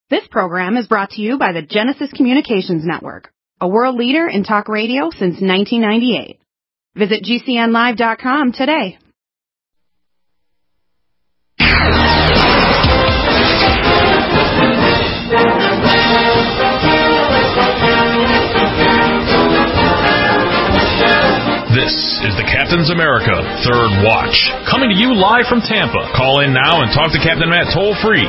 This program is brought to you by the Genesis Communications Network, a world leader in talk radio since 1998. Visit GCNlive.com today. This is the Captain's America Third Watch, coming to you live from Tampa. Call in now and talk to Captain Matt toll-free,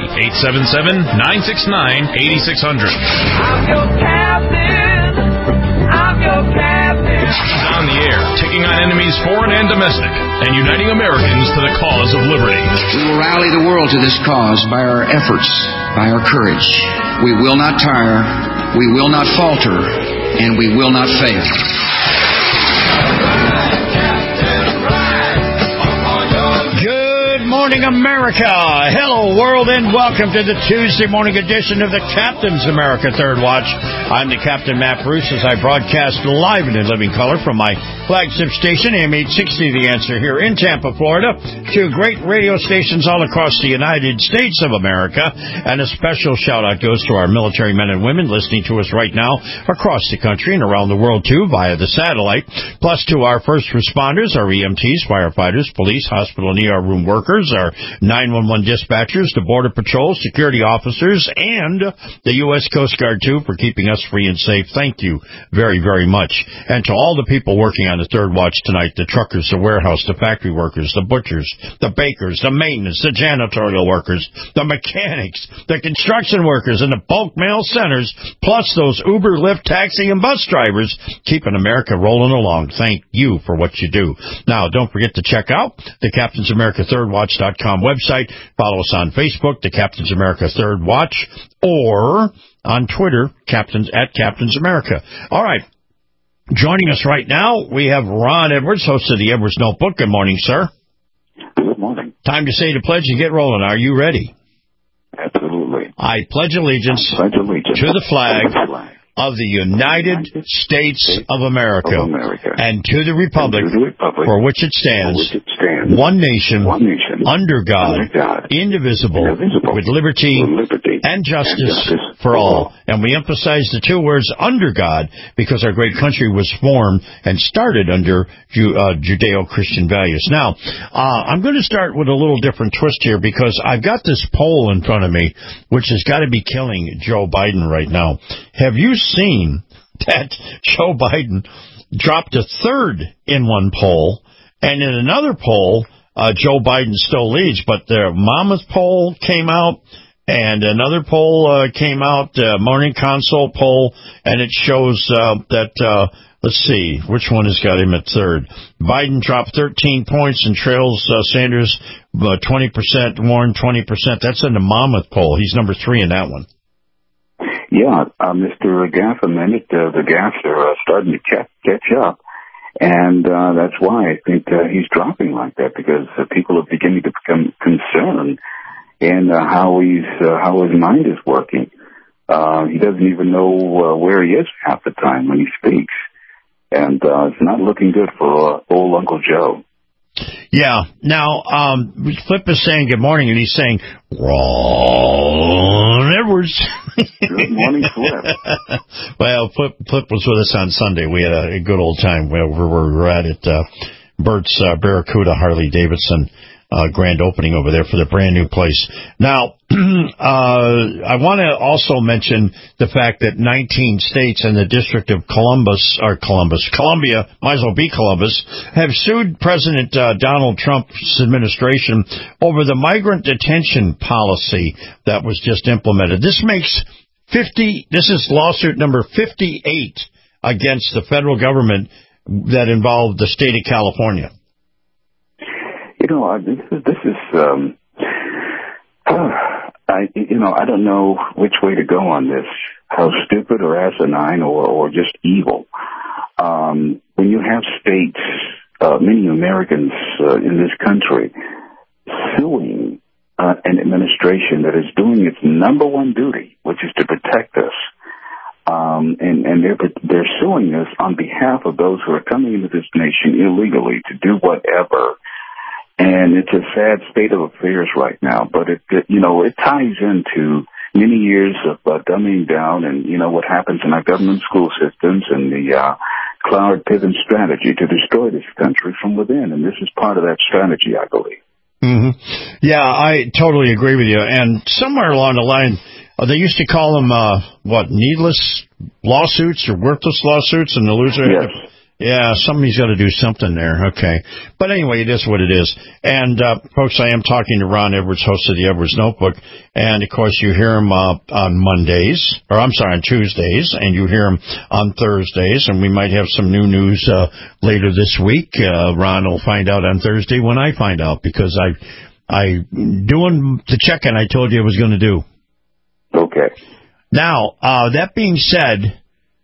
877-969-8600. I'm your captain. I'm your captain. He's on the air, taking on enemies foreign and domestic, and uniting Americans to the cause of liberty. We will rally the world to this cause by our efforts, by our courage. We will not tire, we will not falter, and we will not fail. Morning, America. Hello, world, and welcome to the Tuesday morning edition of the Captain's America Third Watch. I'm the Captain, Matt Bruce, as I broadcast live and in living color from my flagship station, AM 860, The Answer, here in Tampa, Florida, to great radio stations all across the United States of America. And a special shout-out goes to our military men and women listening to us right now across the country and around the world, too, via the satellite, plus to our first responders, our EMTs, firefighters, police, hospital and ER room workers, our 911 dispatchers, the Border Patrol, security officers, and the U.S. Coast Guard, too, for keeping us free and safe. Thank you very, very much. And to all the people working on the Third Watch tonight, the truckers, the warehouse, the factory workers, the butchers, the bakers, the maintenance, the janitorial workers, the mechanics, the construction workers, and the bulk mail centers, plus those Uber, Lyft, taxi, and bus drivers, keeping America rolling along. Thank you for what you do. Now, don't forget to check out the Captain's America Third Watch.com website. Follow us on Facebook, the Captain's America Third Watch, or on Twitter, Captains America. All right. Joining us right now, we have Ron Edwards, host of the Edwards Notebook. Good morning, sir. Good morning. Time to say the pledge and get rolling. Are you ready? Absolutely. I pledge allegiance to the flag of the United States of America, and to the republic for which it stands, one nation, under God, indivisible, with liberty and justice for all. And we emphasize the two words under God because our great country was formed and started under Judeo-Christian values. Now, I'm going to start with a little different twist here because I've got this poll in front of me which has got to be killing Joe Biden right now. Have you seen that Joe Biden dropped to third in one poll, and in another poll, Joe Biden still leads, but the Monmouth poll came out, and another poll came out, Morning Consult poll, and it shows that, let's see, which one has got him at third? Biden dropped 13 points and trails Sanders 20%, Warren 20%. That's in the Monmouth poll. He's number 3 in that one. Yeah, Mr. Gafferman, the gaffes are starting to catch up, and that's why I think he's dropping like that, because people are beginning to become concerned in how his mind is working. He doesn't even know where he is half the time when he speaks, and it's not looking good for old Uncle Joe. Yeah. Now, Flip is saying good morning, and he's saying, Ron Edwards. Good morning, Flip. Well, Flip was with us on Sunday. We had a good old time where we were at Bert's Barracuda Harley-Davidson grand opening over there for the brand new place. Now, I want to also mention the fact that 19 states and the District of Columbia, might as well be Columbus, have sued President Donald Trump's administration over the migrant detention policy that was just implemented. This is lawsuit number 58 against the federal government that involved the state of California. I don't know which way to go on this, how stupid or asinine or just evil. When you have states, many Americans in this country, suing an administration that is doing its number one duty, which is to protect us, and they're suing us on behalf of those who are coming into this nation illegally to do whatever. And it's a sad state of affairs right now, but it ties into, many years of dumbing down and, what happens in our government school systems and the Cloward-Piven strategy to destroy this country from within. And this is part of that strategy, I believe. Mm-hmm. Yeah, I totally agree with you. And somewhere along the line, they used to call them, needless lawsuits or worthless lawsuits, and the loser. Yes. Yeah, somebody's got to do something there. Okay. But anyway, it is what it is. And, folks, I am talking to Ron Edwards, host of the Edwards Notebook. And, of course, you hear him on Tuesdays, and you hear him on Thursdays. And we might have some new news later this week. Ron will find out on Thursday when I find out, because I doing the check-in I told you I was going to do. Okay. Now, that being said,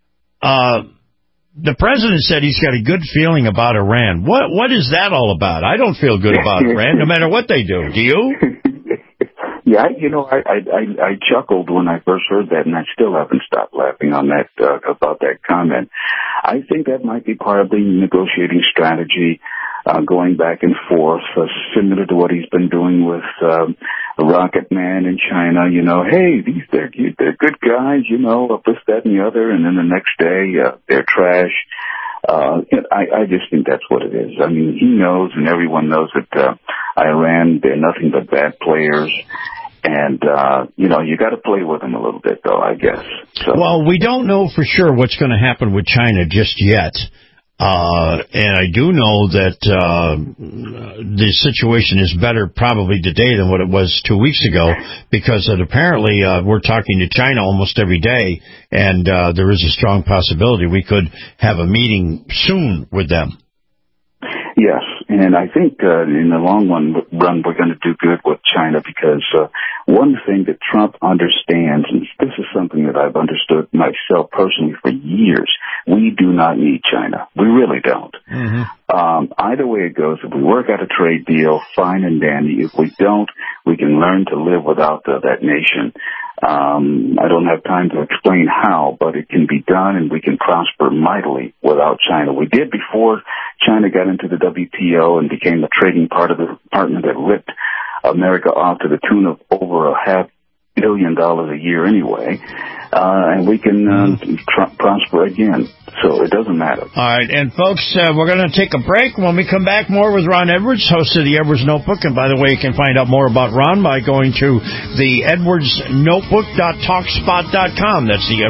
the president said he's got a good feeling about Iran. What is that all about? I don't feel good about Iran, no matter what they do. Do you? Yeah, I chuckled when I first heard that, and I still haven't stopped laughing on that about that comment. I think that might be part of the negotiating strategy, going back and forth, similar to what he's been doing with Rocket Man in China. Hey, they're good guys, this, that, and the other, and then the next day they're trash. I just think that's what it is. I mean, he knows, and everyone knows that Iran, they're nothing but bad players. And, you got to play with them a little bit, though, I guess. So. Well, we don't know for sure what's going to happen with China just yet. And I do know that the situation is better probably today than what it was 2 weeks ago, because apparently we're talking to China almost every day, and there is a strong possibility we could have a meeting soon with them. Yes, and I think in the long run we're going to do good with China, because one thing that Trump understands, and this is something that I've understood myself personally for years, we do not need China. We really don't. Mm-hmm. Either way it goes, if we work out a trade deal, fine and dandy. If we don't, we can learn to live without that nation. I don't have time to explain how, but it can be done, and we can prosper mightily without China. We did before China got into the WTO and became a trading partner that ripped America off to the tune of over $500 million a year anyway, and we can prosper again. So it doesn't matter. All right, and folks, we're going to take a break. When we come back, more with Ron Edwards, host of the Edwards Notebook. And by the way, you can find out more about Ron by going to the edwardsnotebook.talkspot.com. That's the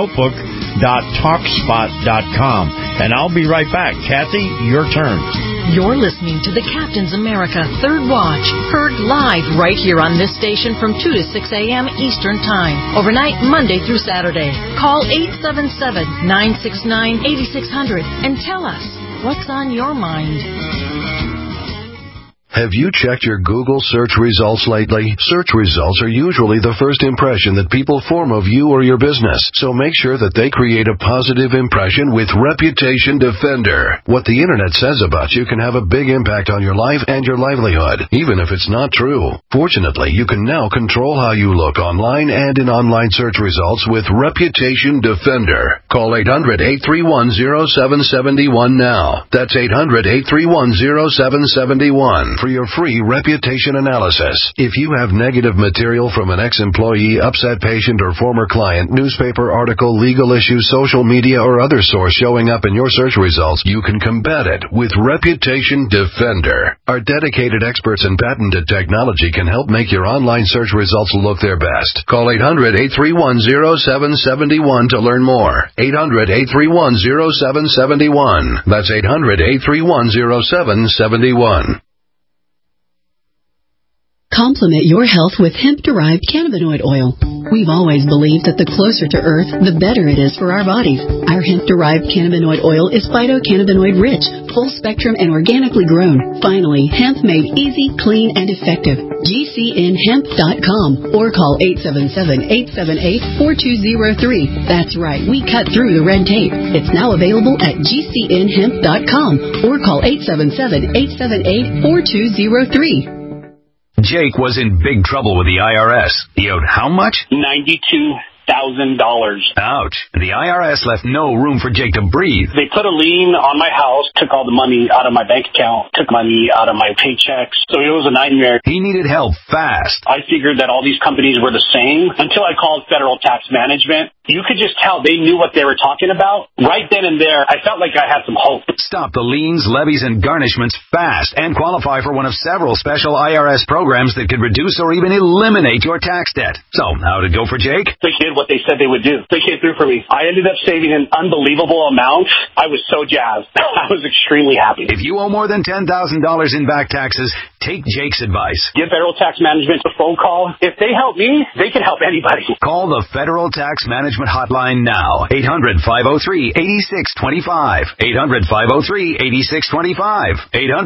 edwardsnotebook.talkspot.com. And I'll be right back. Kathy, your turn. You're listening to the Captain's America Third Watch, heard live right here on this station from 2 to 6 a.m. Eastern Time, overnight Monday through Saturday. Call 877-969-8600 and tell us what's on your mind. Have you checked your Google search results lately? Search results are usually the first impression that people form of you or your business, so make sure that they create a positive impression with Reputation Defender. What the Internet says about you can have a big impact on your life and your livelihood, even if it's not true. Fortunately, you can now control how you look online and in online search results with Reputation Defender. Call 800-831-0771 now. That's 800-831-0771. For your free reputation analysis. If you have negative material from an ex-employee, upset patient, or former client, newspaper article, legal issue, social media, or other source showing up in your search results, you can combat it with Reputation Defender. Our dedicated experts in patented technology can help make your online search results look their best. Call 800-831-0771 to learn more. 800-831-0771. That's 800-831-0771. Complement your health with hemp-derived cannabinoid oil. We've always believed that the closer to Earth, the better it is for our bodies. Our hemp-derived cannabinoid oil is phytocannabinoid-rich, full-spectrum, and organically grown. Finally, hemp made easy, clean, and effective. GCNhemp.com or call 877-878-4203. That's right, we cut through the red tape. It's now available at GCNhemp.com or call 877-878-4203. Jake was in big trouble with the IRS. He owed how much? $92,000. Ouch. The IRS left no room for Jake to breathe. They put a lien on my house, took all the money out of my bank account, took money out of my paychecks. So it was a nightmare. He needed help fast. I figured that all these companies were the same until I called Federal Tax Management. You could just tell they knew what they were talking about. Right then and there, I felt like I had some hope. Stop the liens, levies, and garnishments fast and qualify for one of several special IRS programs that could reduce or even eliminate your tax debt. So, how did it go for Jake? They did what they said they would do. They came through for me. I ended up saving an unbelievable amount. I was so jazzed. I was extremely happy. If you owe more than $10,000 in back taxes, take Jake's advice. Give Federal Tax Management a phone call. If they help me, they can help anybody. Call the Federal Tax Management hotline now. 800-503-8625. 800-503-8625.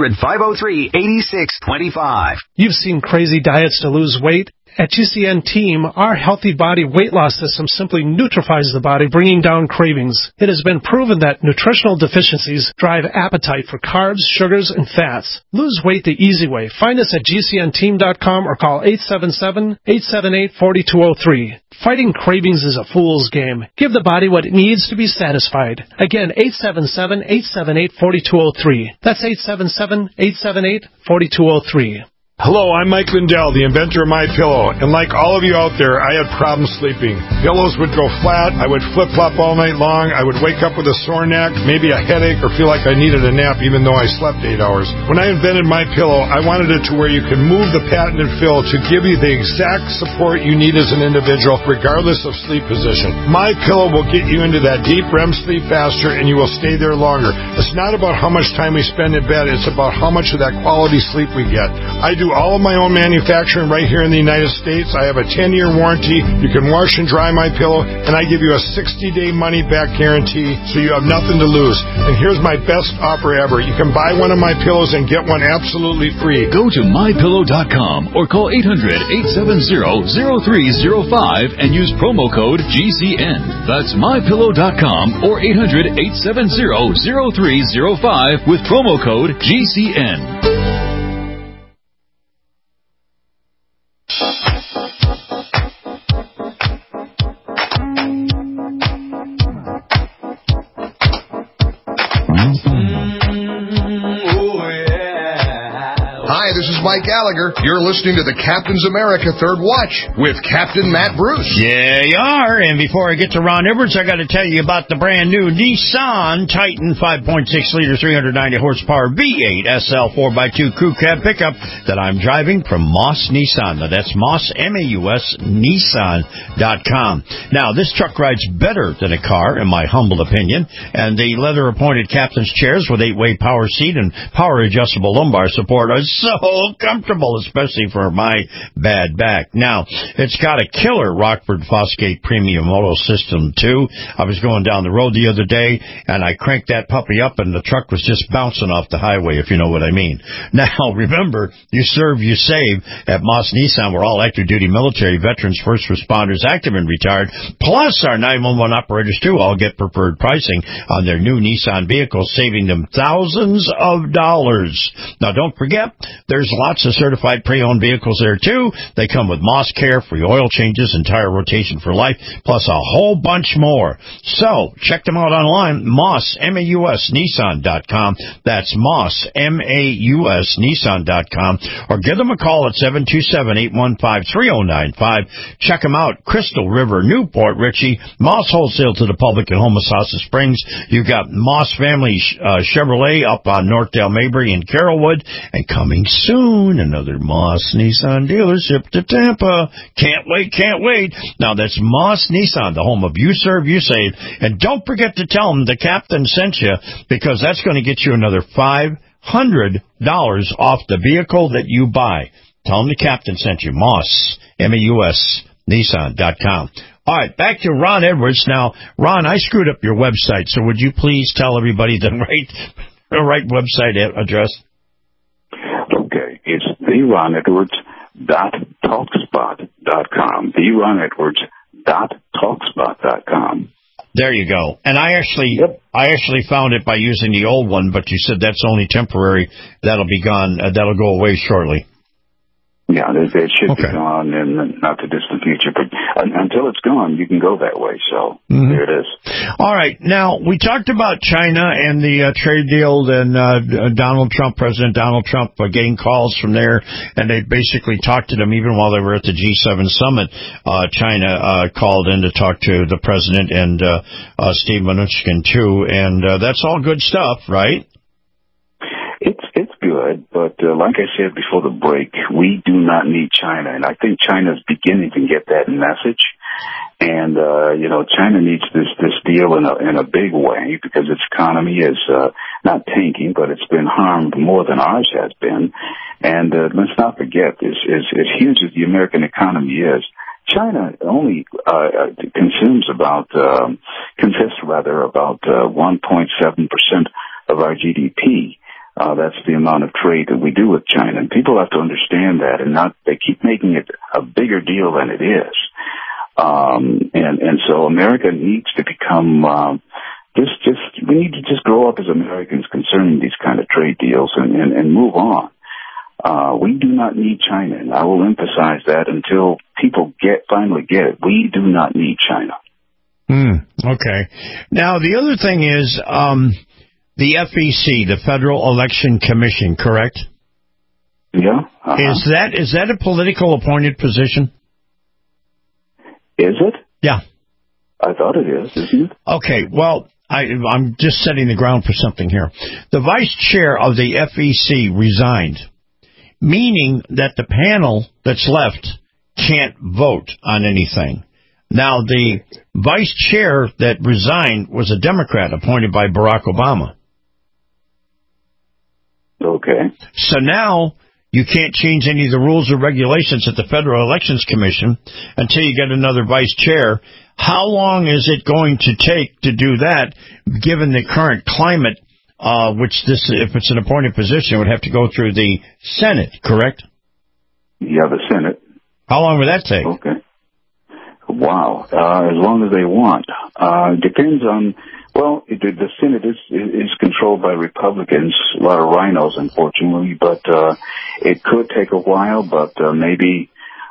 800-503-8625. You've seen crazy diets to lose weight. At GCN Team, our Healthy Body weight loss system simply neutralizes the body, bringing down cravings. It has been proven that nutritional deficiencies drive appetite for carbs, sugars, and fats. Lose weight the easy way. Find us at GCNteam.com or call 877-878-4203. Fighting cravings is a fool's game. Give the body what it needs to be satisfied. Again, 877-878-4203. That's 877-878-4203. Hello, I'm Mike Lindell, the inventor of MyPillow, and like all of you out there, I had problems sleeping. Pillows would go flat, I would flip-flop all night long, I would wake up with a sore neck, maybe a headache, or feel like I needed a nap even though I slept 8 hours. When I invented MyPillow, I wanted it to where you can move the patented fill to give you the exact support you need as an individual, regardless of sleep position. MyPillow will get you into that deep REM sleep faster, and you will stay there longer. It's not about how much time we spend in bed, it's about how much of that quality sleep we get. I do all of my own manufacturing right here in the United States. I have a 10-year warranty. You can wash and dry my pillow, and I give you a 60-day money-back guarantee, so you have nothing to lose. And here's my best offer ever. You can buy one of my pillows and get one absolutely free. Go to mypillow.com or call 800-870-0305 and use promo code GCN. That's mypillow.com or 800-870-0305 with promo code GCN. Hi, this is Mike Gallagher. You're listening to the Captain's America Third Watch with Captain Matt Bruce. Yeah, you are. And before I get to Ron Edwards, I got to tell you about the brand new Nissan Titan 5.6-liter, 390 horsepower V8 SL 4x2 crew cab pickup that I'm driving from Moss Nissan. Now, that's Moss, M-A-U-S, Nissan.com. Now, this truck rides better than a car, in my humble opinion, and the leather-appointed captain's chairs with 8-way power seat and power-adjustable lumbar support are so comfortable, especially for my bad back. Now, it's got a killer Rockford Fosgate premium auto system, too. I was going down the road the other day, and I cranked that puppy up, and the truck was just bouncing off the highway, if you know what I mean. Now, remember, you serve, you save. At Moss Nissan, we're all active-duty military, veterans, first responders, active and retired, plus our 911 operators, too, all get preferred pricing on their new Nissan vehicles, saving them thousands of dollars. Now, don't forget, there's lots of certified pre-owned vehicles there, too. They come with Moss Care, free oil changes, and tire rotation for life, plus a whole bunch more. So, check them out online, Moss, M-A-U-S, Nissan.com. That's Moss, M-A-U-S, Nissan.com. Or give them a call at 727-815-3095. Check them out, Crystal River, Newport, Richie, Moss Wholesale to the public in Homosassa Springs. You've got Moss Family Chevrolet up on Northdale, Mabry, and Carrollwood. And coming soon, another Moss Nissan dealership to Tampa. Can't wait. Now, that's Moss Nissan, the home of You Serve, You Save. And don't forget to tell them the captain sent you, because that's going to get you another $500 off the vehicle that you buy. Tell them the captain sent you. Moss, M-A-U-S, Nissan.com. All right, back to Ron Edwards. Now, Ron, I screwed up your website, so would you please tell everybody the right website address? Okay, it's theronedwards.talkspot.com. theronedwards.talkspot.com. There you go. And I actually found it by using the old one, but you said that's only temporary. That'll be gone. That'll go away shortly. Yeah, it should be gone in the not too distant future. But until it's gone, you can go that way. So there it is. All right. Now, we talked about China and the trade deal and President Donald Trump getting calls from there. And they basically talked to them even while they were at the G7 summit. China called in to talk to the president and Steve Mnuchin, too. And that's all good stuff, right? It's good, but like I said before the break, we do not need China, and I think China's beginning to get that message. And China needs this deal in a big way because its economy is not tanking, but it's been harmed more than ours has been. And let's not forget, as huge as the American economy is, China only consists about 1.7% of our GDP. That's the amount of trade that we do with China. And people have to understand that and they keep making it a bigger deal than it is. And so America needs to become, we need to just grow up as Americans concerning these kind of trade deals and move on. We do not need China, and I will emphasize that until people finally get it. We do not need China. Okay. Now, the other thing is, the FEC, the Federal Election Commission, correct? Yeah. Is that a political appointed position? Is it? Yeah. I thought it is, isn't it? Okay, well, I'm just setting the ground for something here. The vice chair of the FEC resigned, meaning that the panel that's left can't vote on anything. Now, the vice chair that resigned was a Democrat appointed by Barack Obama. Okay. So now you can't change any of the rules or regulations at the Federal Elections Commission until you get another vice chair. How long is it going to take to do that, given the current climate, if it's an appointed position, it would have to go through the Senate, correct? Yeah, the Senate. How long would that take? Okay. Wow. As long as they want. Depends on... Well, the Senate is controlled by Republicans, a lot of rhinos, unfortunately, but it could take a while, but maybe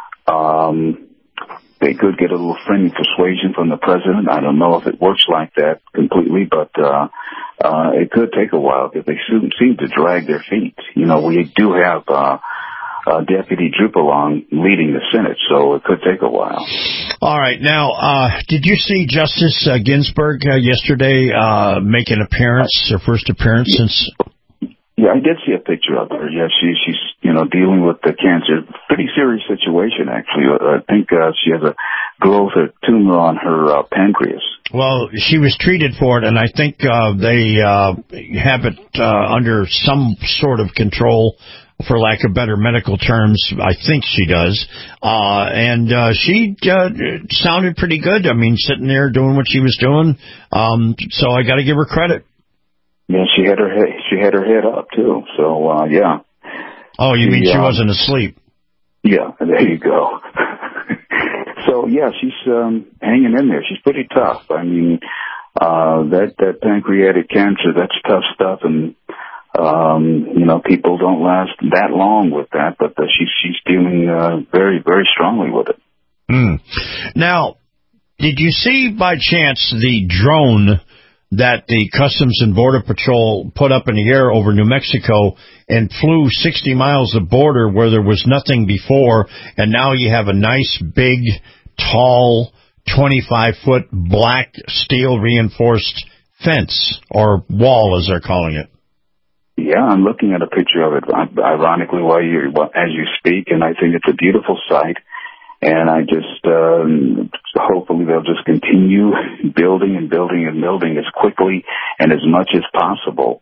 they could get a little friendly persuasion from the president. I don't know if it works like that completely, but it could take a while because they seem to drag their feet. We do have Deputy Drupalong leading the Senate, so it could take a while. All right. Now, did you see Justice Ginsburg yesterday make an appearance, her first appearance since... Yeah, I did see a picture of her. Yeah, she's dealing with the cancer. Pretty serious situation, actually. I think she has a growth, a tumor on her pancreas. Well, she was treated for it, and I think they have it under some sort of control, for lack of better medical terms. I think she does. And she sounded pretty good. I mean, sitting there doing what she was doing. So I got to give her credit. Yeah, she had her head up too. So yeah. Oh, you mean she wasn't asleep? Yeah, there you go. So yeah, she's hanging in there. She's pretty tough. I mean, that pancreatic cancer, that's tough stuff, and people don't last that long with that. But she's dealing very, very strongly with it. Now, did you see by chance the drone that the Customs and Border Patrol put up in the air over New Mexico and flew 60 miles of border where there was nothing before, and now you have a nice, big, tall, 25-foot black steel-reinforced fence, or wall, as they're calling it? Yeah, I'm looking at a picture of it, ironically, as you speak, and I think it's a beautiful sight. And I just, hopefully they'll just continue building and building and building as quickly and as much as possible,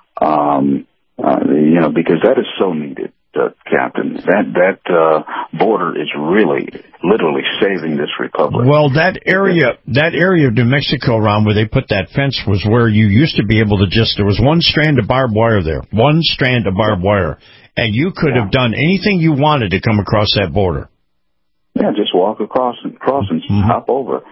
because that is so needed, Captain. That border is really, literally saving this republic. Well, that area of New Mexico around where they put that fence was where you used to be able to there was one strand of barbed wire there, and you could have done anything you wanted to come across that border. Yeah, just walk across and hop over.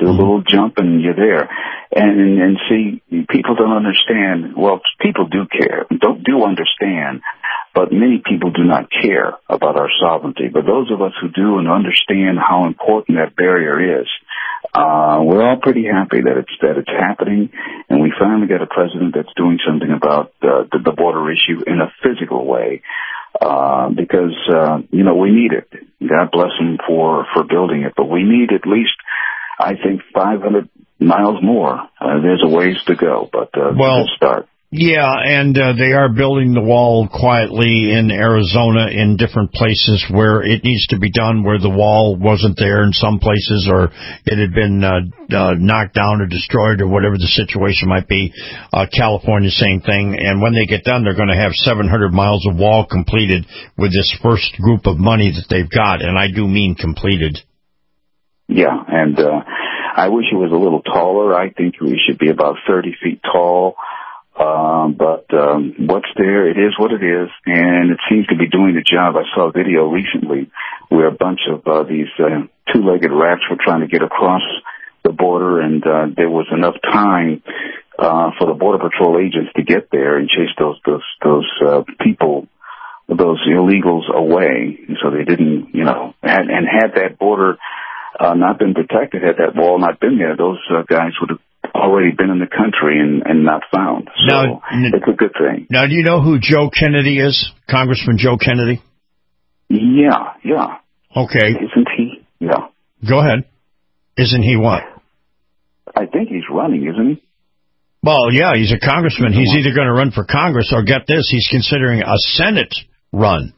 Do a little jump and you're there. And see, people don't understand. Well, people do care, do understand, but many people do not care about our sovereignty. But those of us who do and understand how important that barrier is, we're all pretty happy that it's happening, and we finally got a president that's doing something about the border issue in a physical way. Because we need it. God bless him for building it, but we need at least, I think, 500 miles more. There's a ways to go, but it's a good start. Yeah, and they are building the wall quietly in Arizona in different places where it needs to be done, where the wall wasn't there in some places, or it had been knocked down or destroyed or whatever the situation might be. California, same thing. And when they get done, they're going to have 700 miles of wall completed with this first group of money that they've got, and I do mean completed. Yeah, and I wish it was a little taller. I think we should be about 30 feet tall. But what's there, it is what it is, and it seems to be doing the job. I saw a video recently where a bunch of these two-legged rats were trying to get across the border, and there was enough time for the Border Patrol agents to get there and chase those people, those illegals away, so they didn't, and had that border not been protected, had that wall not been there, those guys would have already been in the country and not found. So it's a good thing. Now, do you know who Joe Kennedy is? Congressman Joe Kennedy? Yeah. Okay. Isn't he? Yeah. Go ahead. Isn't he what? I think he's running, isn't he? Well, yeah, he's a congressman. He's either going to run for Congress or, get this, he's considering a Senate run.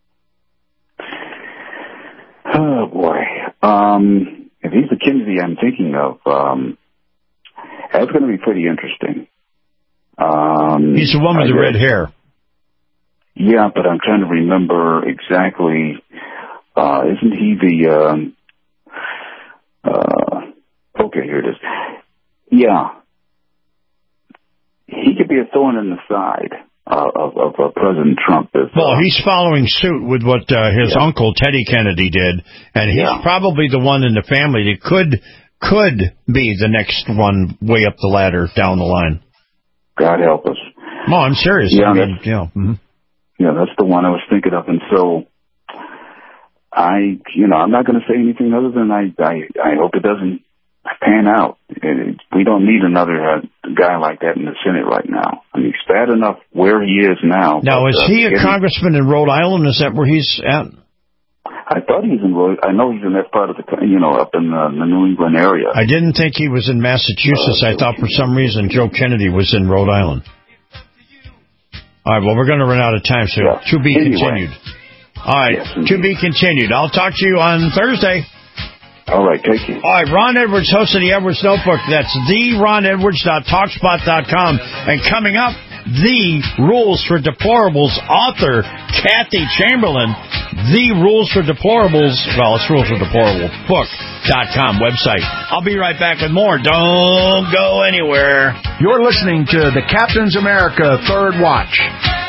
Oh, boy. If he's the Kennedy I'm thinking of, that's going to be pretty interesting. He's the one with the red hair. Yeah, but I'm trying to remember exactly. Isn't he the... okay, here it is. Yeah. He could be a thorn in the side of President Trump. Well, he's following suit with what his uncle, Teddy Kennedy, did, and he's probably the one in the family that could be the next one way up the ladder down the line. God help us. No, I'm serious. Yeah, Yeah, that's the one I was thinking of, and so I'm not going to say anything other than I hope it doesn't pan out. We don't need another guy like that in the Senate right now. I mean, it's bad enough where he is now. Now, is he a congressman in Rhode Island? Is that where he's at? I thought he's in Rhode. I know he's in that part of the, up in the New England area. I didn't think he was in Massachusetts. I thought for some reason Joe Kennedy was in Rhode Island. All right, well, we're going to run out of time, so to be continued. All right, to be continued. I'll talk to you on Thursday. All right, take care. All right, Ron Edwards, host of the Edwards Notebook. That's theronedwards.talkspot.com. And coming up, The Rules for Deplorables author Kathy Chamberlain. The Rules for Deplorables, well, it's Rules for Deplorable book.com website. I'll be right back with more. Don't go anywhere. You're listening to the Captain's America Third Watch.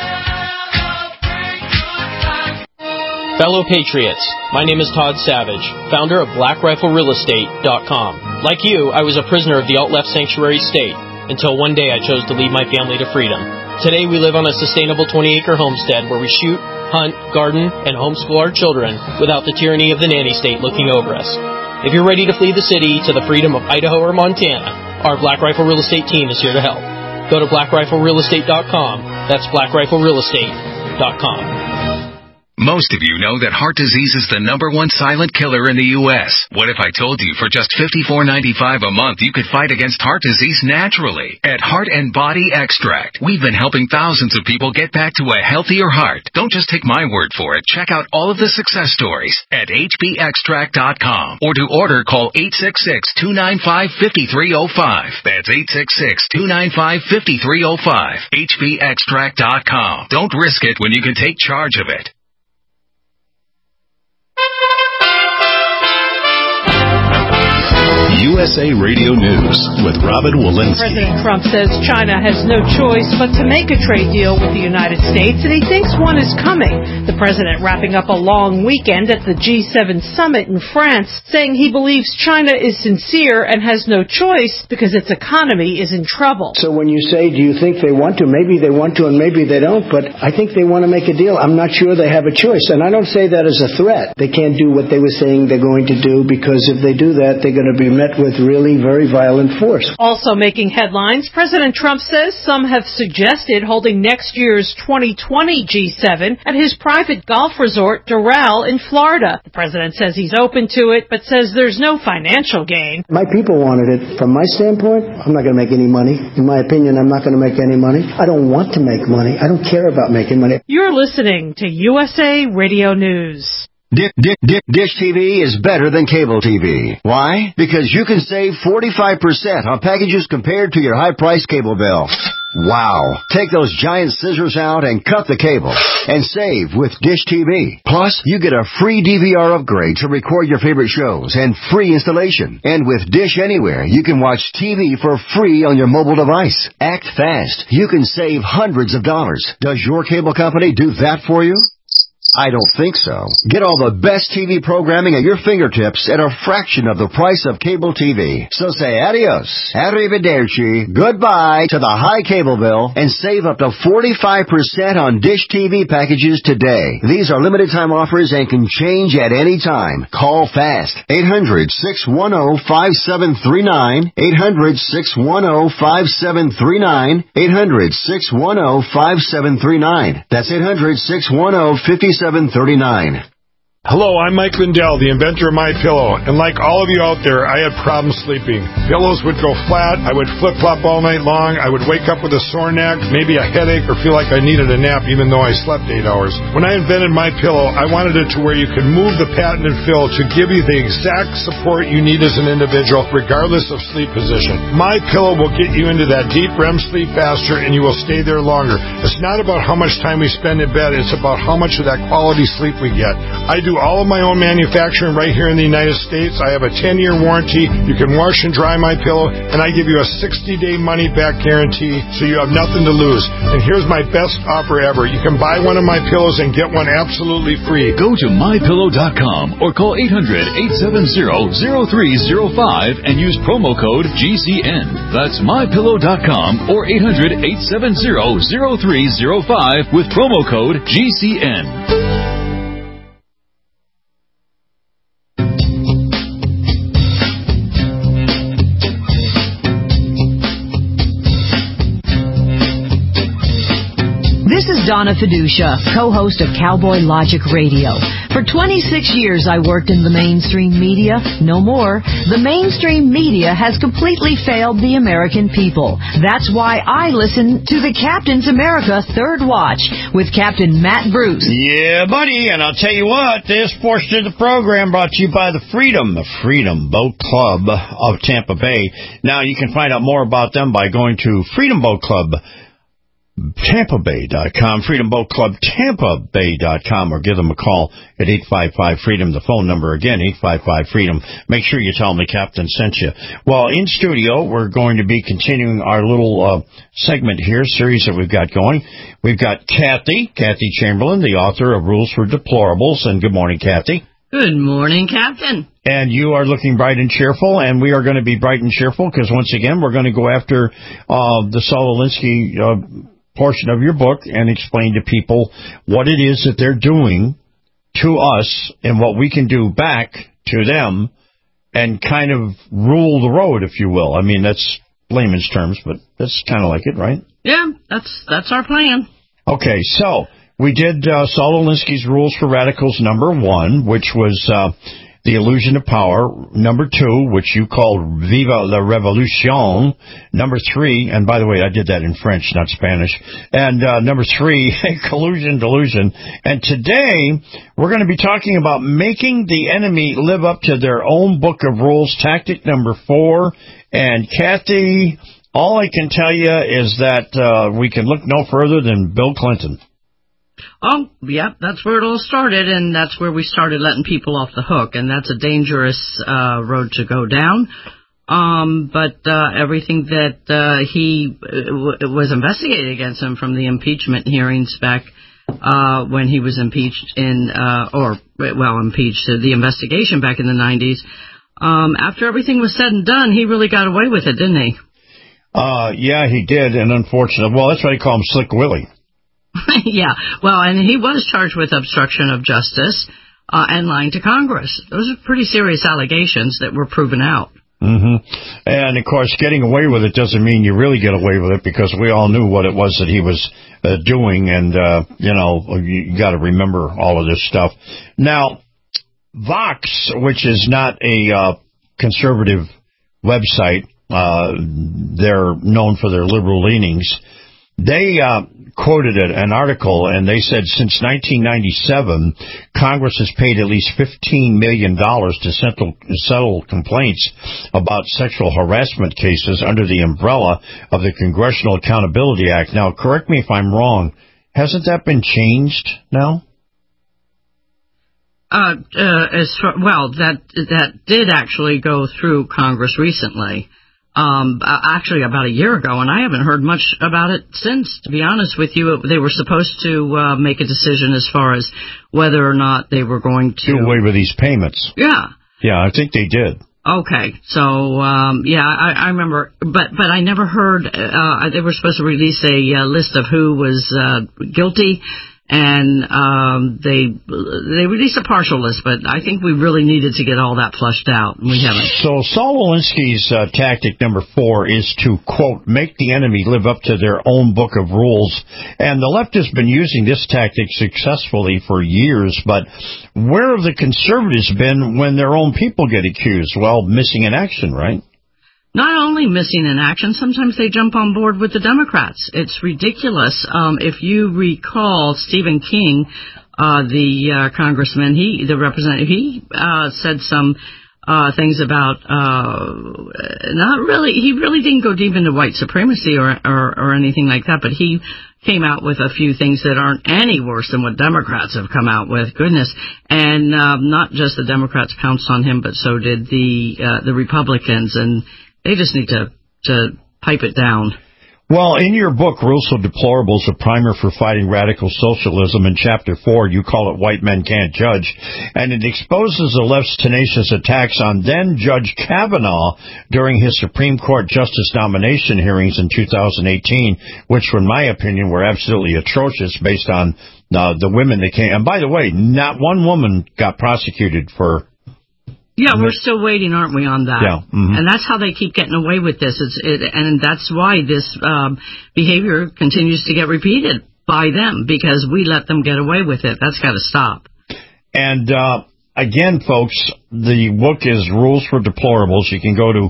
Fellow Patriots, my name is Todd Savage, founder of BlackRifleRealEstate.com. Like you, I was a prisoner of the alt-left sanctuary state until one day I chose to lead my family to freedom. Today we live on a sustainable 20-acre homestead where we shoot, hunt, garden, and homeschool our children without the tyranny of the nanny state looking over us. If you're ready to flee the city to the freedom of Idaho or Montana, our Black Rifle Real Estate team is here to help. Go to BlackRifleRealEstate.com. That's BlackRifleRealEstate.com. Most of you know that heart disease is the #1 silent killer in the U.S. What if I told you for just $54.95 a month you could fight against heart disease naturally? At Heart and Body Extract, we've been helping thousands of people get back to a healthier heart. Don't just take my word for it. Check out all of the success stories at hbextract.com. Or to order, call 866-295-5305. That's 866-295-5305. hbextract.com. Don't risk it when you can take charge of it. USA Radio News with Robin Walensky. President Trump says China has no choice but to make a trade deal with the United States, and he thinks one is coming. The president wrapping up a long weekend at the G7 summit in France, saying he believes China is sincere and has no choice because its economy is in trouble. So when you say, do you think they want to? Maybe they want to and maybe they don't, but I think they want to make a deal. I'm not sure they have a choice, and I don't say that as a threat. They can't do what they were saying they're going to do, because if they do that, they're going to be met with really very violent force. Also making headlines, President Trump says some have suggested holding next year's 2020 G7 at his private golf resort, Doral, in Florida. The president says he's open to it, but says there's no financial gain. My people wanted it. From my standpoint, I'm not going to make any money. In my opinion, I'm not going to make any money. I don't want to make money. I don't care about making money. You're listening to USA Radio News. Dish TV is better than cable TV. Why? Because you can save 45% on packages compared to your high-priced cable bill. Wow. Take those giant scissors out and cut the cable and save with Dish TV. Plus, you get a free DVR upgrade to record your favorite shows and free installation. And with Dish Anywhere, you can watch TV for free on your mobile device. Act fast. You can save hundreds of dollars. Does your cable company do that for you? I don't think so. Get all the best TV programming at your fingertips at a fraction of the price of cable TV. So say adios, arrivederci, goodbye to the high cable bill and save up to 45% on Dish TV packages today. These are limited time offers and can change at any time. Call fast. 800-610-5739. 800-610-5739. 800-610-5739. That's 800-610-5739. 739. Hello, I'm Mike Lindell, the inventor of MyPillow, and like all of you out there, I had problems sleeping. Pillows would go flat, I would flip-flop all night long, I would wake up with a sore neck, maybe a headache, or feel like I needed a nap even though I slept 8 hours. When I invented MyPillow, I wanted it to where you could move the patented fill to give you the exact support you need as an individual, regardless of sleep position. MyPillow will get you into that deep REM sleep faster, and you will stay there longer. It's not about how much time we spend in bed, it's about how much of that quality sleep we get. I do all of my own manufacturing right here in the United States. I have a 10-year warranty. You can wash and dry my pillow, and I give you a 60-day money-back guarantee, so you have nothing to lose. And here's my best offer ever. You can buy one of my pillows and get one absolutely free. Go to MyPillow.com or call 800-870-0305 and use promo code GCN. That's MyPillow.com or 800-870-0305 with promo code GCN. This is Donna Fiducia, co-host of Cowboy Logic Radio. For 26 years I worked in the mainstream media. No more. The mainstream media has completely failed the American people. That's why I listen to the Captain's America Third Watch with Captain Matt Bruce. Yeah, buddy, and I'll tell you what, this portion of the program brought to you by the Freedom Boat Club of Tampa Bay. Now, you can find out more about them by going to Freedom Boat Club TampaBay.com, Freedom Boat Club TampaBay.com, or give them a call at 855-FREEDOM. The phone number again, 855-FREEDOM. Make sure you tell them the captain sent you. Well, in studio, we're going to be continuing our little segment here, series that we've got going. We've got Kathy Chamberlain, the author of Rules for Deplorables. And good morning, Kathy. Good morning, Captain. And you are looking bright and cheerful, and we are going to be bright and cheerful because, once again, we're going to go after the Saul Alinsky portion of your book and explain to people what it is that they're doing to us and what we can do back to them and kind of rule the road, if you will. I mean, that's layman's terms, but that's kind of like it, right? Yeah, that's our plan. Okay, so we did Saul Alinsky's Rules for Radicals #1, which was The Illusion of Power. #2, which you called Viva la Revolution. #3, and by the way, I did that in French, not Spanish. And #3, Collusion, Delusion. And today, we're going to be talking about making the enemy live up to their own book of rules, tactic #4. And Kathy, all I can tell you is that we can look no further than Bill Clinton. Oh, yeah, that's where it all started, and that's where we started letting people off the hook, and that's a dangerous road to go down. But everything that he was investigated against him from the impeachment hearings back when he was impeached impeached, the investigation back in the 90s, after everything was said and done, he really got away with it, didn't he? Yeah, he did, and unfortunately, well, that's why they call him Slick Willie. Yeah, well, and he was charged with obstruction of justice and lying to Congress. Those are pretty serious allegations that were proven out. Mm-hmm. And, of course, getting away with it doesn't mean you really get away with it, because we all knew what it was that he was doing, and, you got to remember all of this stuff. Now, Vox, which is not a conservative website, they're known for their liberal leanings, they quoted an article, and they said since 1997, Congress has paid at least $15 million to settle complaints about sexual harassment cases under the umbrella of the Congressional Accountability Act. Now, correct me if I'm wrong, hasn't that been changed now? That did actually go through Congress recently. Actually about a year ago, and I haven't heard much about it since, to be honest with you. They were supposed to make a decision as far as whether or not they were going to do away with these payments. Yeah. Yeah, I think they did. Okay, so, I remember, but I never heard, they were supposed to release a list of who was guilty, and they released a partial list, but I think we really needed to get all that flushed out, and we haven't. So Saul Alinsky's tactic number 4 is to, quote, make the enemy live up to their own book of rules. And the left has been using this tactic successfully for years, but where have the conservatives been when their own people get accused? Well, missing in action, right? Not only missing in action, sometimes they jump on board with the Democrats. It's ridiculous. If you recall, Stephen King, the congressman, he said some things about he really didn't go deep into white supremacy or anything like that, but he came out with a few things that aren't any worse than what Democrats have come out with. Goodness. And not just the Democrats pounced on him, but so did the Republicans, and they just need to pipe it down. Well, in your book, Rules So Deplorables, A Primer for Fighting Radical Socialism, in Chapter 4, you call it White Men Can't Judge, and it exposes the left's tenacious attacks on then-Judge Kavanaugh during his Supreme Court justice nomination hearings in 2018, which, in my opinion, were absolutely atrocious based on the women that came. And by the way, not one woman got prosecuted for... Yeah, we're still waiting, aren't we, on that? Yeah. Mm-hmm. And that's how they keep getting away with this. And that's why this behavior continues to get repeated by them, because we let them get away with it. That's got to stop. And again, folks, the book is Rules for Deplorables. You can go to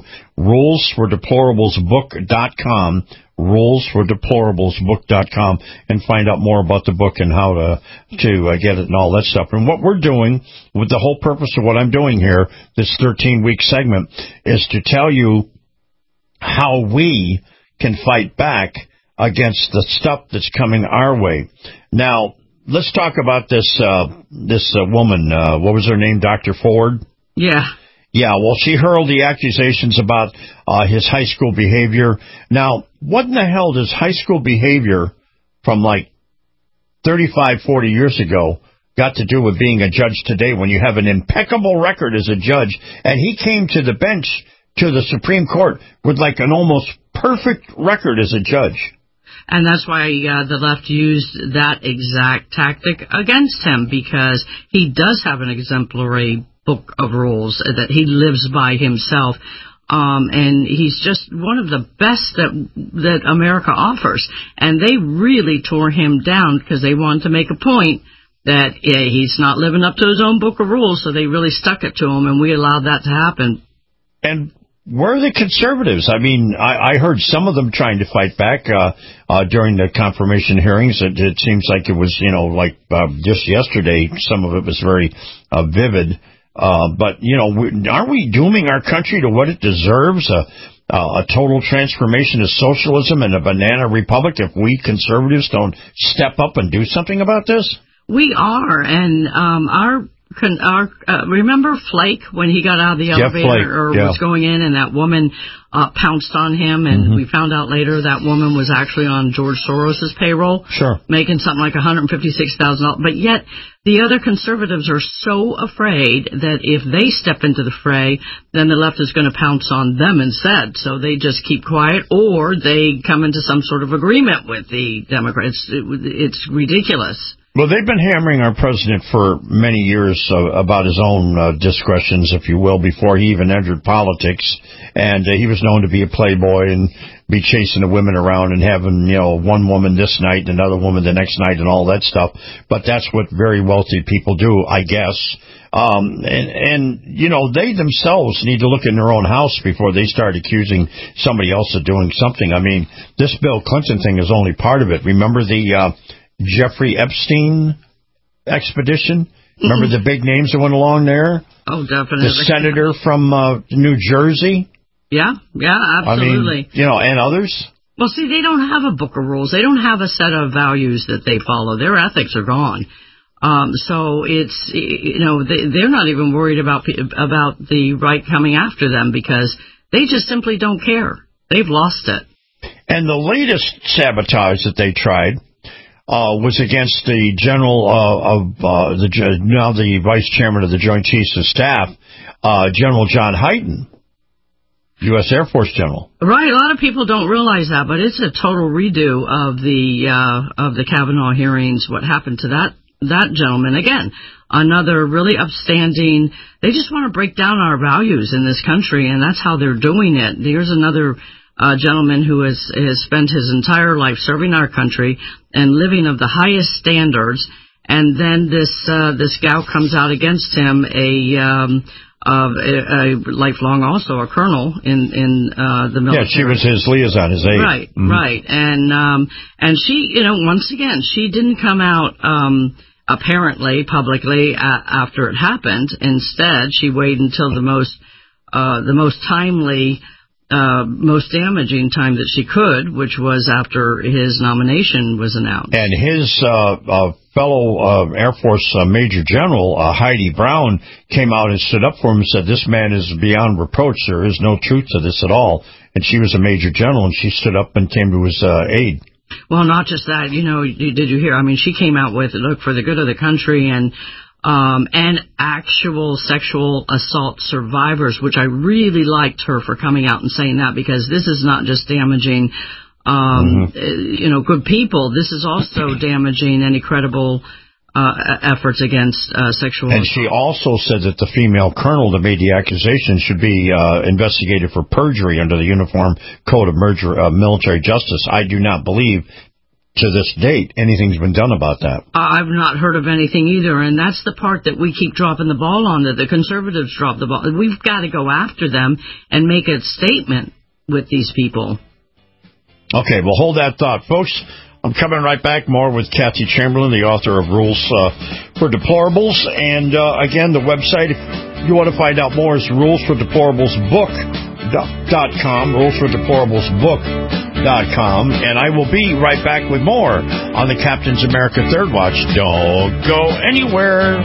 rulesfordeplorablesbook.com, rulesfordeplorablesbook.com, and find out more about the book and how to get it and all that stuff. And what we're doing, with the whole purpose of what I'm doing here, this 13-week segment, is to tell you how we can fight back against the stuff that's coming our way. Now, let's talk about this woman. What was her name? Dr. Ford? Yeah. Yeah, well, she hurled the accusations about his high school behavior. Now, what in the hell does high school behavior from like 35, 40 years ago got to do with being a judge today when you have an impeccable record as a judge? And he came to the bench, to the Supreme Court, with like an almost perfect record as a judge. And that's why the left used that exact tactic against him, because he does have an exemplary book of rules that he lives by himself. And he's just one of the best that America offers. And they really tore him down because they wanted to make a point that he's not living up to his own book of rules, so they really stuck it to him, and we allowed that to happen. And where are the conservatives? I mean, I heard some of them trying to fight back during the confirmation hearings. It seems like it was, just yesterday, some of it was very vivid. But, aren't we dooming our country to what it deserves, a total transformation of socialism and a banana republic, if we conservatives don't step up and do something about this? We are, and remember Flake when he got out of the elevator was going in, and that woman pounced on him, and we found out later that woman was actually on George Soros's payroll, making something like $156,000. But yet the other conservatives are so afraid that if they step into the fray, then the left is going to pounce on them instead. So they just keep quiet, or they come into some sort of agreement with the Democrats. It's ridiculous. Well, they've been hammering our president for many years about his own discretions, if you will, before he even entered politics. And he was known to be a playboy and be chasing the women around and having, one woman this night and another woman the next night and all that stuff. But that's what very wealthy people do, I guess. They themselves need to look in their own house before they start accusing somebody else of doing something. I mean, this Bill Clinton thing is only part of it. Remember the Jeffrey Epstein expedition? Remember the big names that went along there? Oh, definitely. The senator from New Jersey? Yeah, absolutely. I mean, and others? Well, see, they don't have a book of rules. They don't have a set of values that they follow. Their ethics are gone. So it's, they're not even worried about the right coming after them because they just simply don't care. They've lost it. And the latest sabotage that they tried was against the general now the vice chairman of the Joint Chiefs of Staff, General John Hyten, U.S. Air Force General. Right, a lot of people don't realize that, but it's a total redo of the Kavanaugh hearings. What happened to that gentleman? Again, another really upstanding. They just want to break down our values in this country, and that's how they're doing it. Here's another gentleman who has spent his entire life serving our country and living of the highest standards, and then this gal comes out against him, a lifelong also a colonel in the military. Yeah, she was his liaison, his aide. Right, right, and she, once again, she didn't come out apparently publicly after it happened. Instead, she waited until the most timely. Most damaging time that she could, which was after his nomination was announced. And his fellow Air Force Major General, Heidi Brown, came out and stood up for him and said, this man is beyond reproach. There is no truth to this at all. And she was a Major General, and she stood up and came to his aid. Well, not just that. Did you hear? I mean, she came out with, look, for the good of the country, and actual sexual assault survivors, which I really liked her for coming out and saying that, because this is not just damaging, good people. This is also damaging any credible efforts against sexual assault. And she also said that the female colonel that made the accusation should be investigated for perjury under the Uniform Code of Military Justice. I do not believe to this date anything's been done about that. I've not heard of anything either, and that's the part that we keep dropping the ball on, that the conservatives drop the ball. We've got to go after them and make a statement with these people. Okay, well, hold that thought, folks. I'm coming right back more with Kathy Chamberlain, the author of Rules for Deplorables. And again, the website, if you want to find out more, is rulesfordeplorablesbook.com, rulesfordeplorablesbook.com. And I will be right back with more on the Captain's America Third Watch. Don't go anywhere.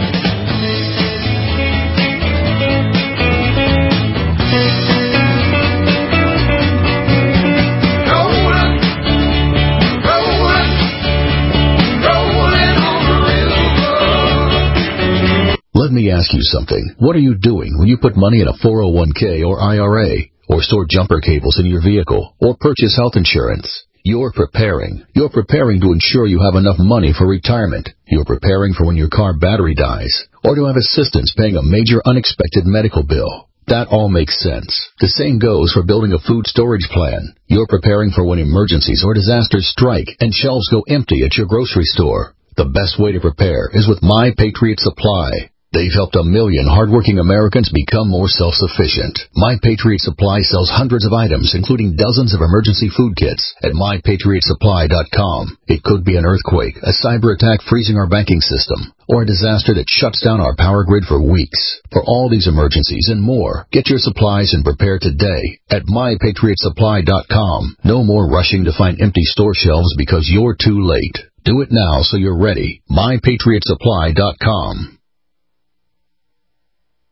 Let me ask you something. What are you doing when you put money in a 401k or IRA, or store jumper cables in your vehicle, or purchase health insurance? You're preparing. You're preparing to ensure you have enough money for retirement. You're preparing for when your car battery dies, or to have assistance paying a major unexpected medical bill. That all makes sense. The same goes for building a food storage plan. You're preparing for when emergencies or disasters strike and shelves go empty at your grocery store. The best way to prepare is with My Patriot Supply. They've helped 1 million hardworking Americans become more self-sufficient. My Patriot Supply sells hundreds of items, including dozens of emergency food kits at MyPatriotSupply.com. It could be an earthquake, a cyber attack freezing our banking system, or a disaster that shuts down our power grid for weeks. For all these emergencies and more, get your supplies and prepare today at MyPatriotSupply.com. No more rushing to find empty store shelves because you're too late. Do it now so you're ready. MyPatriotSupply.com.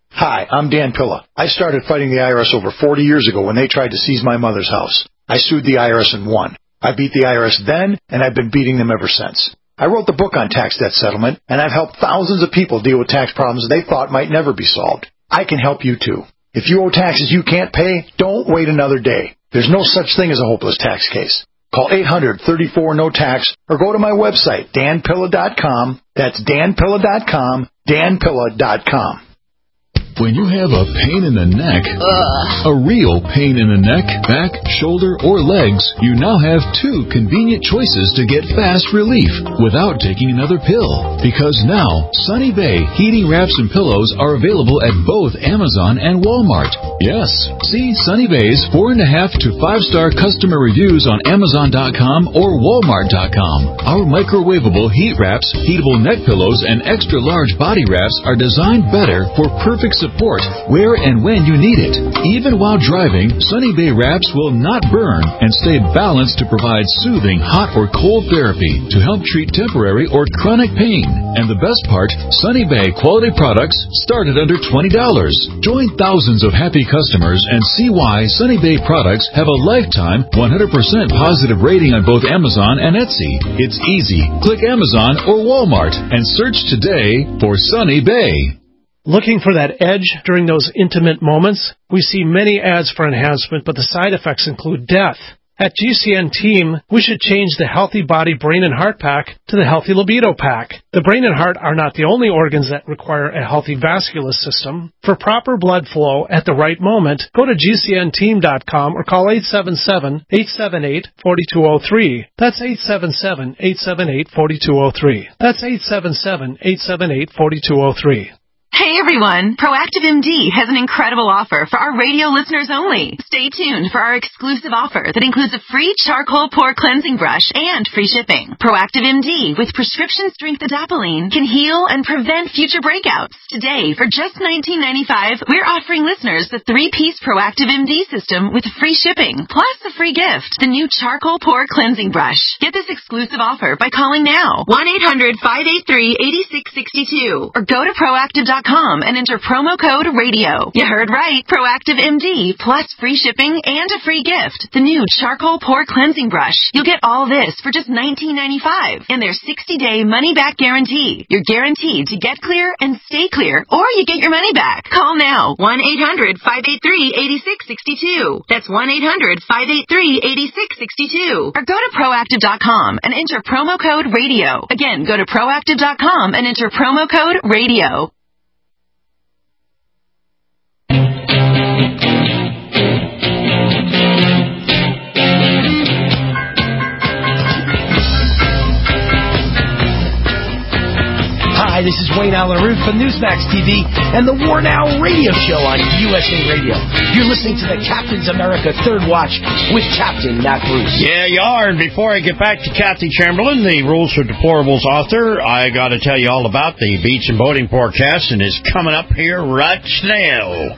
Hi, I'm Dan Pilla. I started fighting the IRS over 40 years ago when they tried to seize my mother's house. I sued the IRS and won. I beat the IRS then, and I've been beating them ever since. I wrote the book on tax debt settlement, and I've helped thousands of people deal with tax problems they thought might never be solved. I can help you too. If you owe taxes you can't pay, don't wait another day. There's no such thing as a hopeless tax case. Call 800-34-NO-TAX or go to my website, danpilla.com. That's danpilla.com, danpilla.com. When you have a pain in the neck, a real pain in the neck, back, shoulder, or legs, you now have two convenient choices to get fast relief without taking another pill. Because now, Sunny Bay heating wraps and pillows are available at both Amazon and Walmart. Yes, see Sunny Bay's 4.5 to 5-star customer reviews on Amazon.com or Walmart.com. Our microwavable heat wraps, heatable neck pillows, and extra large body wraps are designed better for perfect support where and when you need it. Even while driving, Sunny Bay wraps will not burn and stay balanced to provide soothing hot or cold therapy to help treat temporary or chronic pain. And the best part, Sunny Bay quality products start at under $20. Join thousands of happy customers and see why Sunny Bay products have a lifetime 100% positive rating on both Amazon and Etsy. It's easy. Click Amazon or Walmart and search today for Sunny Bay. Looking for that edge during those intimate moments? We see many ads for enhancement, but the side effects include death. At GCN Team, we should change the Healthy Body Brain and Heart Pack to the Healthy Libido Pack. The brain and heart are not the only organs that require a healthy vascular system. For proper blood flow at the right moment, go to GCNteam.com or call 877-878-4203. That's 877-878-4203. That's 877-878-4203. Hey everyone, Proactive MD has an incredible offer for our radio listeners only. Stay tuned for our exclusive offer that includes a free charcoal pore cleansing brush and free shipping. Proactive MD with prescription strength adapalene can heal and prevent future breakouts. Today, for just $19.95, we're offering listeners the 3-piece Proactive MD system with free shipping, plus a free gift, the new charcoal pore cleansing brush. Get this exclusive offer by calling now, 1-800-583-8662, or go to Proactive.com and enter promo code RADIO. You heard right. Proactive MD plus free shipping and a free gift. The new charcoal pore cleansing brush. You'll get all this for just $19.95 and their 60-day money-back guarantee. You're guaranteed to get clear and stay clear, or you get your money back. Call now. 1-800-583-8662. That's 1-800-583-8662. Or go to Proactive.com and enter promo code RADIO. Again, go to Proactive.com and enter promo code RADIO. Hi, this is Wayne Allen Root from Newsmax TV and the War Now radio show on USA Radio. You're listening to the Captain's America Third Watch with Captain Matt Bruce. Yeah, you are. And before I get back to Kathy Chamberlain, the Rules for Deplorables author, I got to tell you all about the Beach and Boating Forecast, and it's coming up here right now.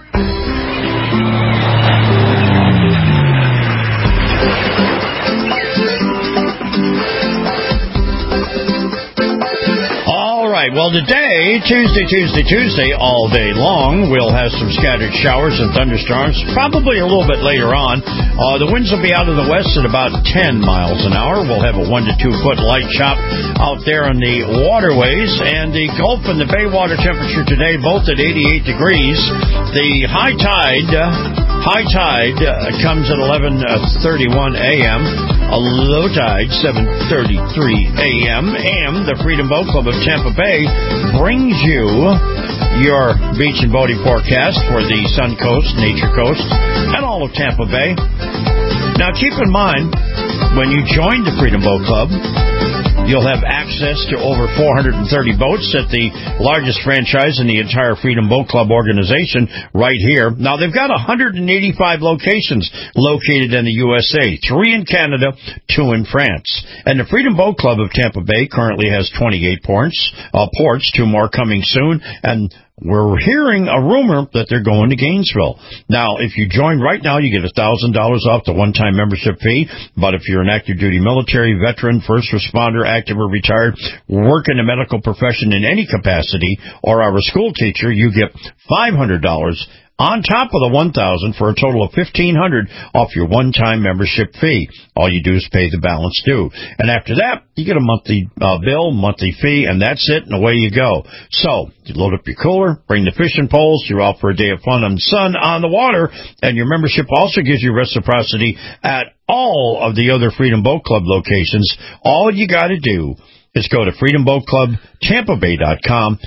Well, today, Tuesday, all day long, we'll have some scattered showers and thunderstorms, probably a little bit later on. The winds will be out of the west at about 10 miles an hour. We'll have a 1 to 2 foot light chop out there on the waterways, and the Gulf and the Bay water temperature today, both at 88 degrees. The high tide comes at 11:31 a.m., a low tide 7:33 a.m., and the Freedom Boat Club of Tampa Bay brings you your beach and boating forecast for the Sun Coast, Nature Coast, and all of Tampa Bay. Now, keep in mind, when you join the Freedom Boat Club, you'll have access to over 430 boats at the largest franchise in the entire Freedom Boat Club organization right here. Now, they've got 185 locations located in the USA, 3 in Canada, 2 in France. And the Freedom Boat Club of Tampa Bay currently has 28 ports, 2 more coming soon, and we're hearing a rumor that they're going to Gainesville. Now, if you join right now, you get $1,000 off the one-time membership fee. But if you're an active duty military, veteran, first responder, active or retired, work in the medical profession in any capacity, or are a school teacher, you get $500 on top of the $1,000 for a total of $1,500 off your one-time membership fee. All you do is pay the balance due. And after that, you get a monthly bill, monthly fee, and that's it, and away you go. So, you load up your cooler, bring the fishing poles, you're out for a day of fun in the sun, on the water, and your membership also gives you reciprocity at all of the other Freedom Boat Club locations. All you got to do is go to freedomboatclubtampabay.com,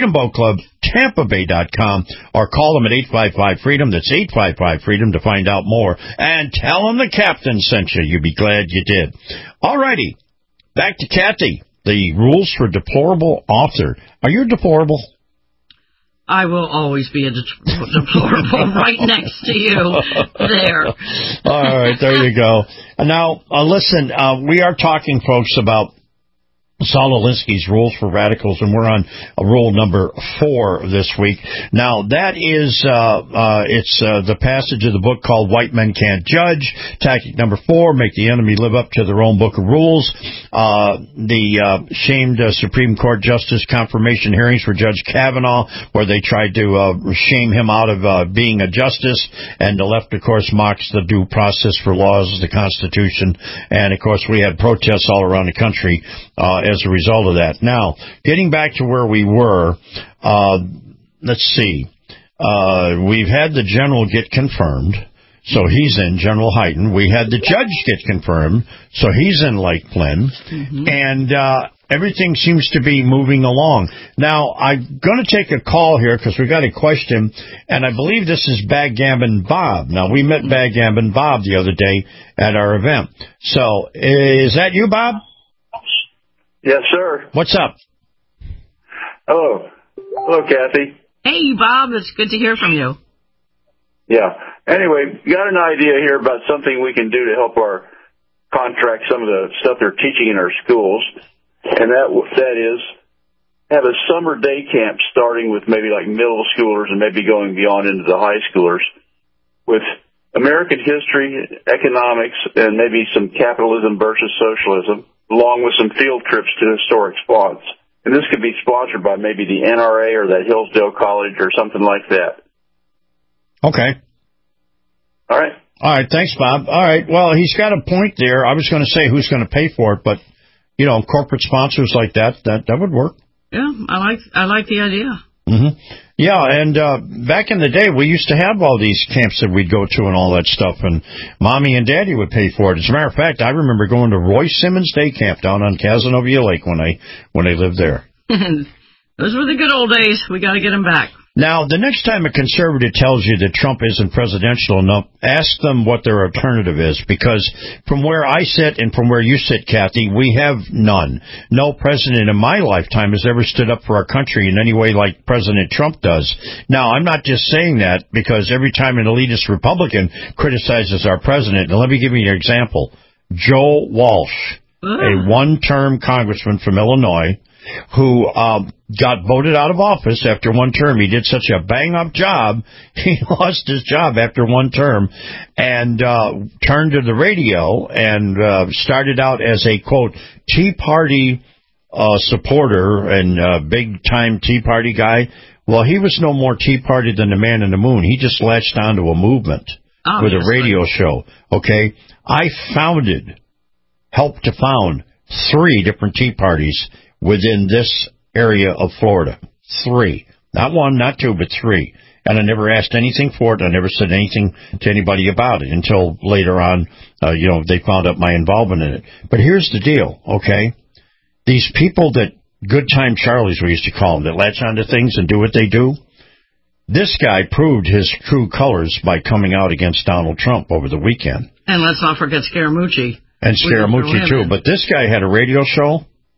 freedomboatclubtampabay.com, or call them at 855-FREEDOM. That's 855-FREEDOM to find out more. And tell them the captain sent you. You'll be glad you did. All righty. Back to Kathy. The rules for deplorable author. Are you deplorable? I will always be a deplorable right next to you there. All right, there you go. Now, listen, we are talking, folks, about Saul Alinsky's Rules for Radicals, and we're on rule number 4 this week. Now, that is, it's the passage of the book called White Men Can't Judge. Tactic number 4, make the enemy live up to their own book of rules. The shamed Supreme Court Justice confirmation hearings for Judge Kavanaugh, where they tried to shame him out of being a justice, and the left, of course, mocks the due process for laws, the Constitution, and, of course, we had protests all around the country as a result of that. Now, getting back to where we were, let's see. We've had the general get confirmed, so he's in, General Hyten. We had the judge get confirmed, so he's in Lake Flynn. Mm-hmm. And everything seems to be moving along. Now, I'm going to take a call here because we got a question, and I believe this is Backgammon Bob. Now, we met Backgammon Bob the other day at our event. So, is that you, Bob? Yes, sir. What's up? Hello. Hello, Kathy. Hey, Bob. It's good to hear from you. Yeah. Anyway, got an idea here about something we can do to help our contract some of the stuff they're teaching in our schools, and that is have a summer day camp starting with maybe like middle schoolers and maybe going beyond into the high schoolers with American history, economics, and maybe some capitalism versus socialism, along with some field trips to historic spots. And this could be sponsored by maybe the NRA or that Hillsdale College or something like that. Okay. All right. All right. Thanks, Bob. All right. Well, he's got a point there. I was going to say who's going to pay for it, but, you know, corporate sponsors like that would work. Yeah, I like the idea. Mm-hmm. Yeah, and back in the day, we used to have all these camps that we'd go to and all that stuff, and Mommy and Daddy would pay for it. As a matter of fact, I remember going to Roy Simmons Day Camp down on Cazenovia Lake when I lived there. Those were the good old days. We got to get them back. Now, the next time a conservative tells you that Trump isn't presidential enough, ask them what their alternative is, because from where I sit and from where you sit, Kathy, we have none. No president in my lifetime has ever stood up for our country in any way like President Trump does. Now, I'm not just saying that because every time an elitist Republican criticizes our president, and let me give you an example. Joe Walsh, a one-term congressman from Illinois, who got voted out of office after one term. He did such a bang-up job, he lost his job after one term, and turned to the radio and started out as a, quote, Tea Party supporter and big-time Tea Party guy. Well, he was no more Tea Party than the man in the moon. He just latched onto a movement with a radio show, okay? I helped to found 3 different Tea Parties within this area of Florida. 3. Not 1, not 2, but 3. And I never asked anything for it. I never said anything to anybody about it until later on, they found out my involvement in it. But here's the deal, okay? These people that, good time Charlies we used to call them, that latch onto things and do what they do, this guy proved his true colors by coming out against Donald Trump over the weekend. And let's not forget Scaramucci. And Scaramucci, too. But this guy had a radio show.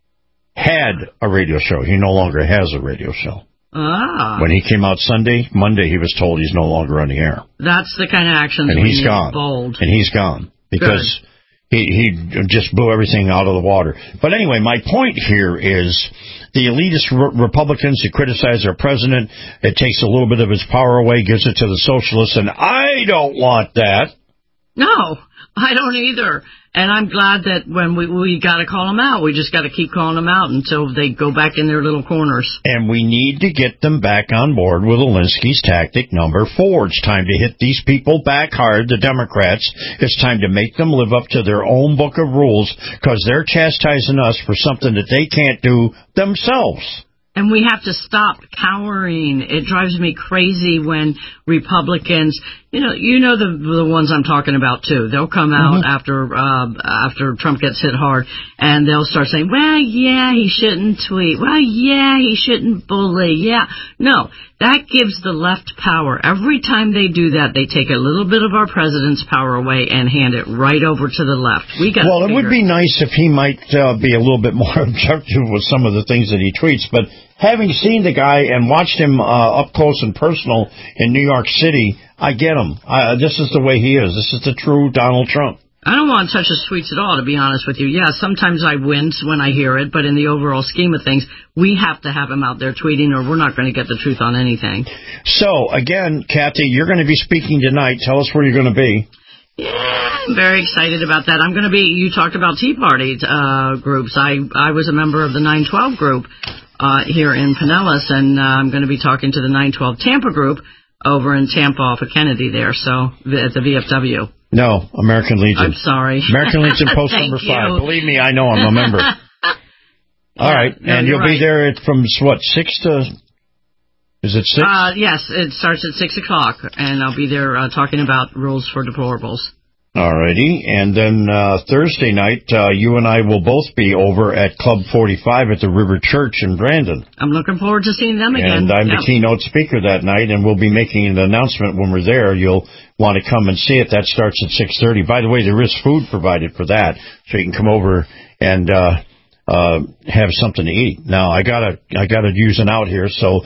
He no longer has a radio show. Ah. When he came out Monday, he was told he's no longer on the air. That's the kind of action and that he's gone. Bold. And he's gone because he just blew everything out of the water. But anyway, my point here is the elitist Republicans who criticize our president, it takes a little bit of his power away, gives it to the socialists, and I don't want that. No, I don't either. And I'm glad that when we got to call them out, we just got to keep calling them out until they go back in their little corners. And we need to get them back on board with Alinsky's tactic number 4. It's time to hit these people back hard, the Democrats. It's time to make them live up to their own book of rules, because they're chastising us for something that they can't do themselves. And we have to stop cowering. It drives me crazy when Republicans, you know the ones I'm talking about too. They'll come out after Trump gets hit hard, and they'll start saying, "Well, yeah, he shouldn't tweet. Well, yeah, he shouldn't bully. Yeah, no." That gives the left power. Every time they do that, they take a little bit of our president's power away and hand it right over to the left. Well, it would be nice if he might be a little bit more objective with some of the things that he tweets, but having seen the guy and watched him up close and personal in New York City, I get him. This is the way he is. This is the true Donald Trump. I don't want to touch his tweets at all, to be honest with you. Yeah, sometimes I wince when I hear it, but in the overall scheme of things, we have to have him out there tweeting, or we're not going to get the truth on anything. So, again, Kathy, you're going to be speaking tonight. Tell us where you're going to be. Yeah, I'm very excited about that. I'm going to be, you talked about Tea Party groups. I was a member of the 912 group here in Pinellas, and I'm going to be talking to the 912 Tampa group over in Tampa off of Kennedy there, so at the VFW. No, American Legion. I'm sorry. American Legion Post number 5. Believe me, I know, I'm a member. All right, and you'll be there from, 6 to... Is it 6? Yes, it starts at 6 o'clock, and I'll be there talking about rules for deplorables. All righty, and then Thursday night, you and I will both be over at Club 45 at the River Church in Brandon. I'm looking forward to seeing them again. And I'm the keynote speaker that night, and we'll be making an announcement when we're there. You'll want to come and see it. That starts at 6:30. By the way, there is food provided for that, so you can come over and have something to eat. Now, I gotta use an out here, so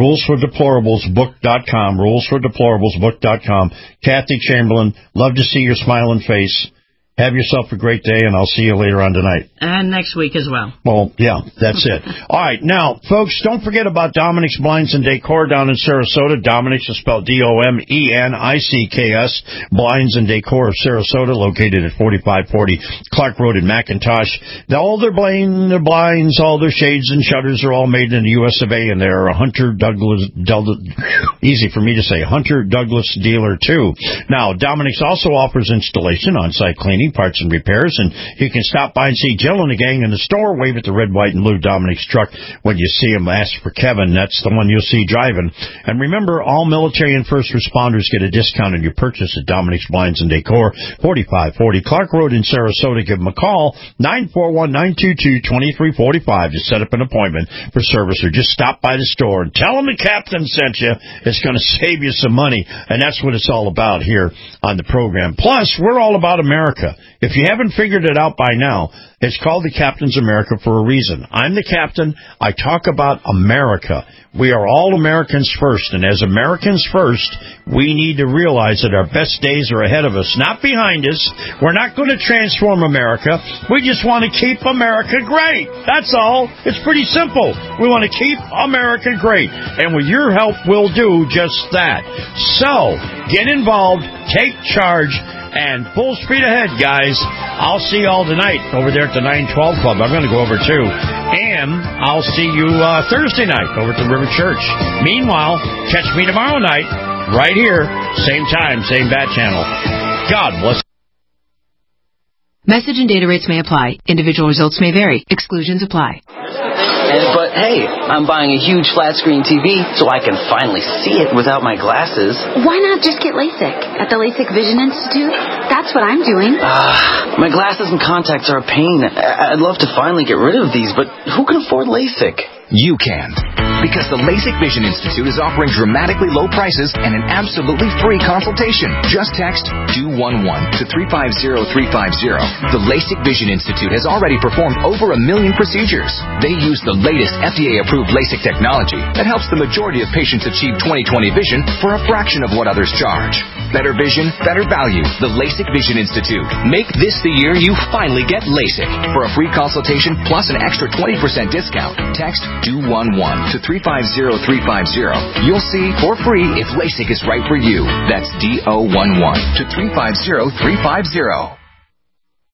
rulesfordeplorablesbook.com, rulesfordeplorablesbook.com. Kathy Chamberlain, love to see your smiling face. Have yourself a great day, and I'll see you later on tonight. And next week as well. Well, yeah, that's it. All right, now, folks, don't forget about Dominic's Blinds and Decor down in Sarasota. Dominic's is spelled D-O-M-E-N-I-C-K-S. Blinds and Decor of Sarasota, located at 4540 Clark Road in McIntosh. All their blinds, all their shades and shutters are all made in the U.S. of A., and they're a Hunter Douglas, easy for me to say, Hunter Douglas dealer, too. Now, Dominic's also offers installation, on-site cleaning, parts and repairs, and you can stop by and see Jill and the gang in the store. Wave at the red, white, and blue Dominic's truck when you see him. Ask for Kevin. That's the one you'll see driving. And remember, all military and first responders get a discount on your purchase at Dominic's Blinds and Decor, 4540 Clark Road in Sarasota. Give them a call, 941-922-2345 to set up an appointment for service, or just stop by the store and tell them the captain sent you. It's going to save you some money, and that's what it's all about here on the program. Plus, we're all about America. If you haven't figured it out by now, it's called the Captain's America for a reason. I'm the captain. I talk about America. We are all Americans first, and as Americans first, we need to realize that our best days are ahead of us, not behind us. We're not going to transform America. We just want to keep America great. That's all. It's pretty simple. We want to keep America great, and with your help, we'll do just that. So, get involved, take charge, and full speed ahead, guys. I'll see you all tonight over there at the 912 Club. I'm going to go over, too. And I'll see you Thursday night over at the River Church. Meanwhile, catch me tomorrow night right here, same time, same bat channel. God bless. Message and data rates may apply. Individual results may vary. Exclusions apply. But hey, I'm buying a huge flat screen TV so I can finally see it without my glasses. Why not just get LASIK at the LASIK Vision Institute? That's what I'm doing. My glasses and contacts are a pain. I'd love to finally get rid of these, but who can afford LASIK? You can. Because the LASIK Vision Institute is offering dramatically low prices and an absolutely free consultation. Just text 211 to 350350. The LASIK Vision Institute has already performed over 1 million procedures. They use the latest FDA-approved LASIK technology that helps the majority of patients achieve 20/20 vision for a fraction of what others charge. Better vision, better value. The LASIK Vision Institute. Make this the year you finally get LASIK. For a free consultation plus an extra 20% discount, text DO11 to 350350. You'll see for free if LASIK is right for you. That's DO11 to 350350.